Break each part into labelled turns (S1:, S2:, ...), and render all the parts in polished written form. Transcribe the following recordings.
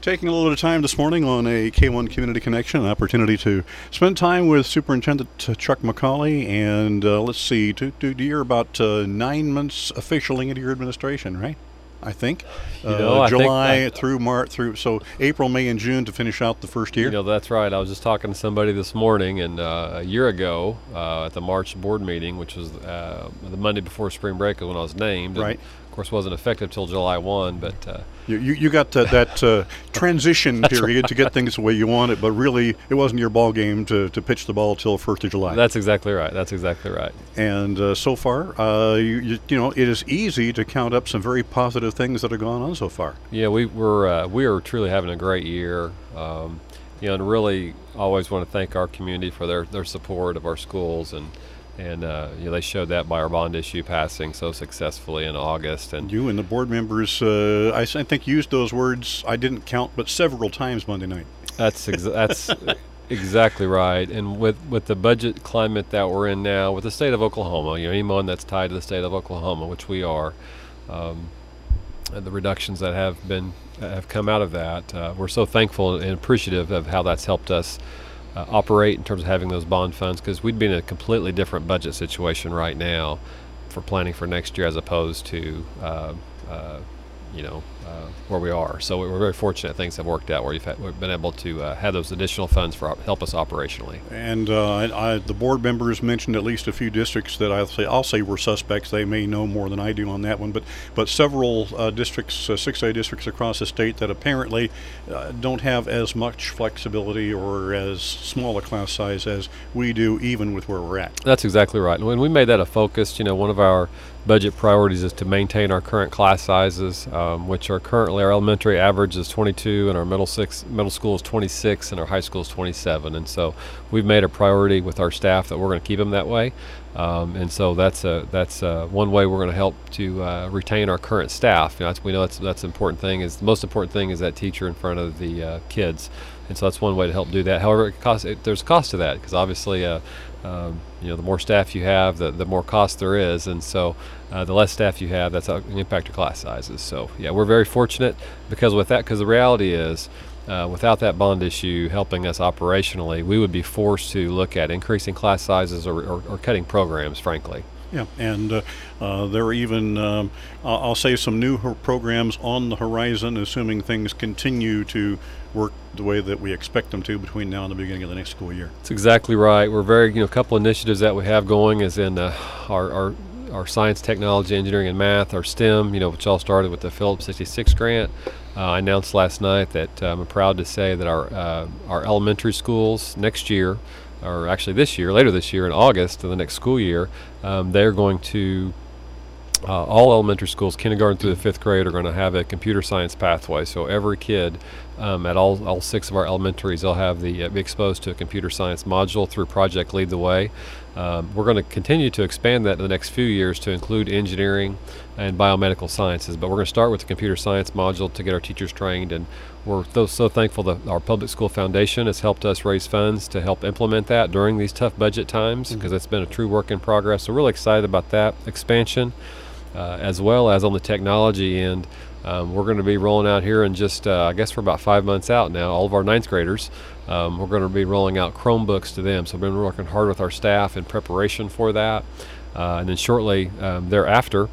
S1: Taking a little bit of time this morning on a K1 Community Connection, an opportunity to spend time with Superintendent Chuck McCauley. And let's see, you're about 9 months officially into your administration, right? I think. July through March, so April, May, and June to finish out the first year.
S2: That's right. I was just talking to somebody this morning, and a year ago at the March board meeting, which was the Monday before spring break when I was named.
S1: Right.
S2: Of course, wasn't effective till July 1, but
S1: you got that transition period
S2: right.
S1: To get things the way you want it, but really it wasn't your ball game to pitch the ball till 1st of July.
S2: That's exactly right.
S1: And so far, it is easy to count up some very positive things that have gone on so far.
S2: Yeah, we are truly having a great year. And really always want to thank our community for their support of our schools, and they showed that by our bond issue passing so successfully in August. And
S1: you and the board members, I think, used those words, I didn't count, but several times Monday night.
S2: That's exactly right. And with the budget climate that we're in now, with the state of Oklahoma, anyone that's tied to the state of Oklahoma, which we are, and the reductions that have come out of that, we're so thankful and appreciative of how that's helped us operate in terms of having those bond funds, because we'd be in a completely different budget situation right now for planning for next year as opposed to where we are. So we're very fortunate things have worked out where we've been able to have those additional funds for help us operationally.
S1: And the board members mentioned at least a few districts that I'll say were suspects. They may know more than I do on that one, but several districts, 6A districts across the state that apparently don't have as much flexibility or as small a class size as we do, even with where we're at.
S2: That's exactly right. And when we made that a focus, one of our budget priorities is to maintain our current class sizes, which are currently our elementary average is 22, and our middle school is 26, and our high school is 27. And so we've made a priority with our staff that we're going to keep them that way. And so that's one way we're going to help to retain our current staff. We know that's an important thing. The most important thing is that teacher in front of the kids. And so that's one way to help do that. However, there's a cost to that, because obviously, the more staff you have, the more cost there is, and so the less staff you have, that's how it can impact your class sizes. So yeah, we're very fortunate because the reality is, without that bond issue helping us operationally, we would be forced to look at increasing class sizes or cutting programs, frankly.
S1: Yeah, and there are even, I'll say, some new programs on the horizon, assuming things continue to work the way that we expect them to between now and the beginning of the next school year.
S2: That's exactly right. We're a couple initiatives that we have going is in our science, technology, engineering, and math, our STEM, which all started with the Phillips 66 grant. I announced last night that I'm proud to say that our elementary schools next year, or actually later this year in August of the next school year, they're going to, all elementary schools, kindergarten through the 5th grade, are going to have a computer science pathway. So every kid at all 6 of our elementaries, they'll have be exposed to a computer science module through Project Lead the Way. We're going to continue to expand that in the next few years to include engineering and biomedical sciences, but we're going to start with the computer science module to get our teachers trained, and we're so thankful that our Public School Foundation has helped us raise funds to help implement that during these tough budget times, because it's been a true work in progress. So we're really excited about that expansion, as well as on the technology end. We're going to be rolling out here in just, I guess we're about 5 months out now, all of our 9th graders. We're going to be rolling out Chromebooks to them. So we've been working hard with our staff in preparation for that. And then shortly thereafter,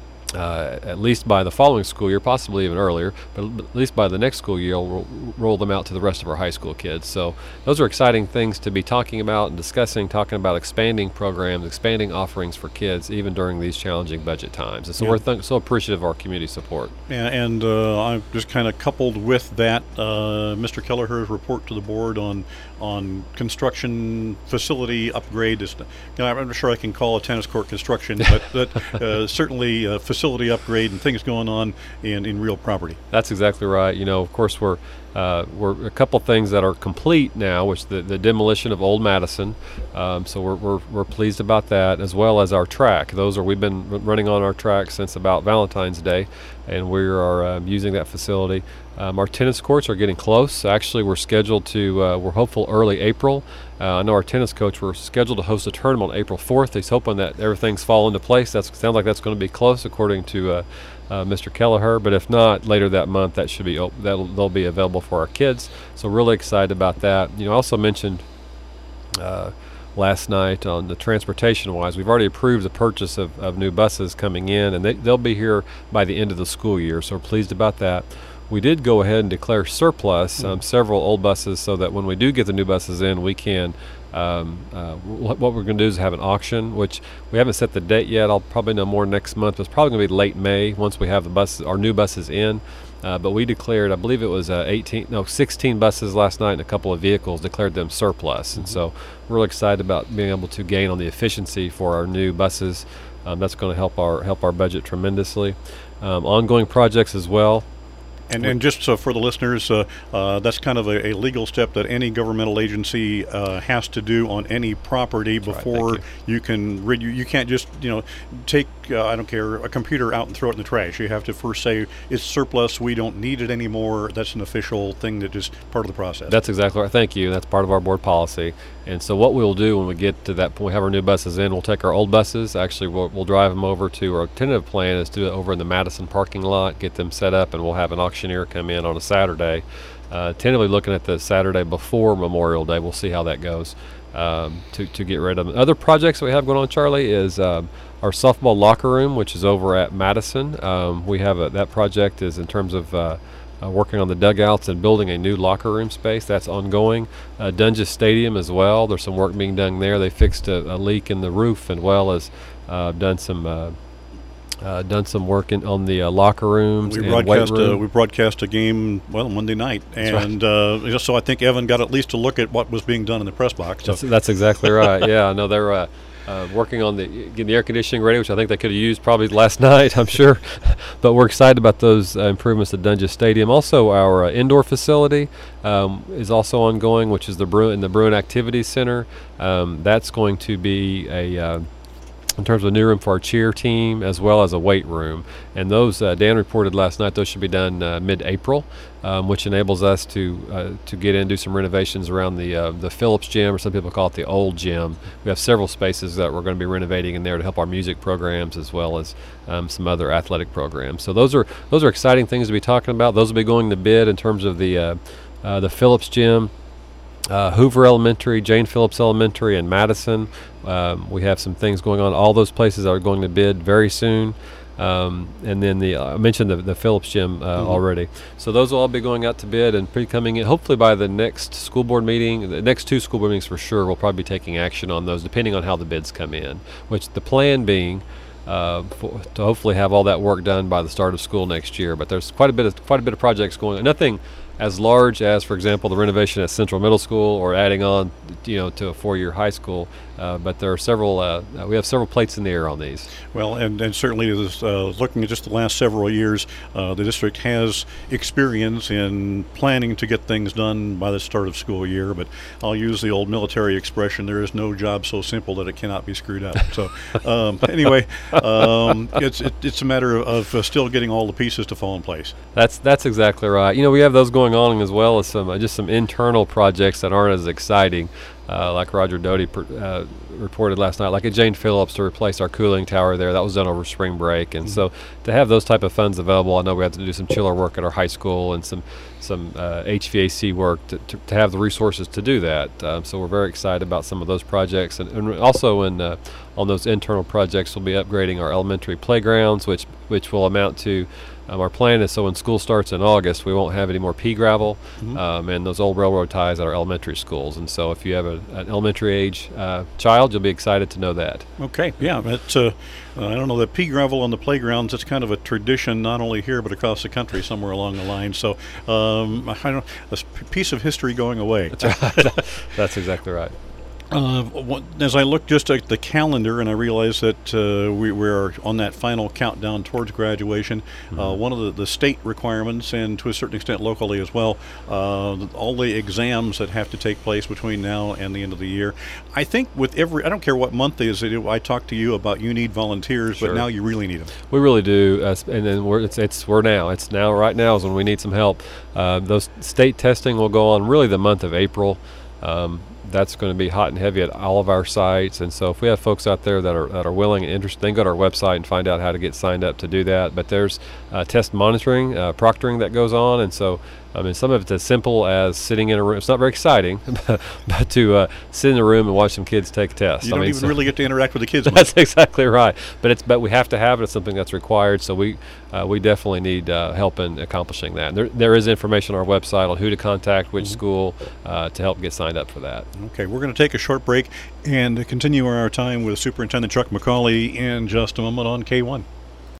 S2: at least by the following school year, possibly even earlier, but at least by the next school year, we'll roll them out to the rest of our high school kids. So those are exciting things to be talking about and discussing, talking about expanding programs, expanding offerings for kids, even during these challenging budget times. And so we're so appreciative of our community support.
S1: Yeah, and I've just kind of coupled with that Mr. Kelleher's report to the board on construction facility upgrade. I'm not sure I can call a tennis court construction, but certainly facility upgrade and things going on in real property.
S2: That's exactly right. Of course, we're a couple things that are complete now, which the demolition of Old Madison. So we're pleased about that, as well as our track. We've been running on our track since about Valentine's Day, and we are using that facility. Our tennis courts are getting close. Actually, we're scheduled to, we're hopeful early April. I know our tennis coach, we're scheduled to host a tournament on April 4th. He's hoping that everything's fall into place. That sounds like that's going to be close, according to Mr. Kelleher. But if not, later that month, that should be they'll be available for our kids. So really excited about that. I also mentioned last night on the transportation-wise, we've already approved the purchase of new buses coming in, and they'll be here by the end of the school year. So we're pleased about that. We did go ahead and declare surplus several old buses, so that when we do get the new buses in, we can. What we're going to do is have an auction, which we haven't set the date yet. I'll probably know more next month. It's probably going to be late May once we have our new buses in. But we declared, I believe it was 16 buses last night, and a couple of vehicles declared them surplus. And so we're really excited about being able to gain on the efficiency for our new buses. That's going to help our budget tremendously. Ongoing projects as well.
S1: And just for the listeners, that's kind of a legal step that any governmental agency has to do on any property before you can you can't just take I don't care, a computer out and throw it in the trash. You have to first say it's surplus, we don't need it anymore. That's an official thing that is part of the process.
S2: That's exactly right. Thank you. That's part of our board policy. And so what we'll do when we get to that point, we have our new buses in, we'll take our old buses. Actually, we'll drive them over to, our tentative plan is to do it over in the Madison parking lot, get them set up, and we'll have an auctioneer come in on a Saturday. Tentatively looking at the Saturday before Memorial Day. We'll see how that goes to get rid of them. Other projects that we have going on, Charlie, is our softball locker room, which is over at Madison. We have that project is in terms of working on the dugouts and building a new locker room space. That's ongoing. Dunges Stadium as well. There's some work being done there. They fixed a leak in the roof, and well as done some work on the locker rooms.
S1: We broadcast a game Monday night, and right. So I think Evan got at least to look at what was being done in the press box. So.
S2: That's exactly right. Yeah, I know they're working on getting the air conditioning ready, which I think they could have used probably last night, I'm sure. But we're excited about those improvements at Dunges Stadium. Also, our indoor facility is also ongoing, which is the Bruin Activities Center. That's going to be in terms of a new room for our cheer team, as well as a weight room. And those, Dan reported last night, those should be done mid-April, which enables us to get in and do some renovations around the Phillips gym, or some people call it the old gym. We have several spaces that we're going to be renovating in there to help our music programs, as well as some other athletic programs. So those are exciting things to be talking about. Those will be going to bid in terms of the Phillips gym, Hoover Elementary, Jane Phillips Elementary, and Madison. We have some things going on. All those places are going to bid very soon. And then I mentioned the Phillips gym already. So those will all be going out to bid and coming in. Hopefully by the next school board meeting, the next two school board meetings for sure, we'll probably be taking action on those, depending on how the bids come in. Which the plan being to hopefully have all that work done by the start of school next year. But there's quite a bit of projects going on. Nothing as large as, for example, the renovation at Central Middle School, or adding on, to a 4-year high school. But there are several. We have several plates in the air on these.
S1: Well, and certainly, looking at just the last several years, the district has experience in planning to get things done by the start of school year. But I'll use the old military expression: there is no job so simple that it cannot be screwed up. So anyway, it's a matter of still getting all the pieces to fall in place.
S2: That's exactly right. We have those going on, as well as some internal projects that aren't as exciting. Like Roger Doty reported last night, like at Jane Phillips, to replace our cooling tower there. That was done over spring break. And so to have those type of funds available, I know we have to do some chiller work at our high school, and some HVAC work to have the resources to do that. So we're very excited about some of those projects. And also on those internal projects, we'll be upgrading our elementary playgrounds, which will amount to, our plan is so when school starts in August, we won't have any more pea gravel and those old railroad ties at our elementary schools. And so if you have an elementary age child, you'll be excited to know that.
S1: Okay, yeah. That's, I don't know, the pea gravel on the playgrounds, it's kind of a tradition, not only here but across the country somewhere along the line. So I don't know, a piece of history going away.
S2: That's right. That's exactly right.
S1: As I look just at the calendar and I realize that we're on that final countdown towards graduation, one of the state requirements, and to a certain extent locally as well, all the exams that have to take place between now and the end of the year. I think with I don't care what month it is, I talk to you about you need volunteers,
S2: Sure.
S1: but now you really need them.
S2: We really do, and then it's now right now is when we need some help. Those state testing will go on really the month of April. That's going to be hot and heavy at all of our sites, and so if we have folks out there that are willing and interested, they can go to our website and find out how to get signed up to do that. But there's test monitoring, proctoring that goes on, and so some of it's as simple as sitting in a room. It's not very exciting, but to sit in a room and watch some kids take tests.
S1: You don't even really get to interact with the kids much.
S2: That's exactly right. But we have to have it. It's something that's required. So we definitely need help in accomplishing that. And there is information on our website on who to contact, which school, to help get signed up for that.
S1: Okay, we're going to take a short break and continue our time with Superintendent Chuck McCauley in just a moment on K1.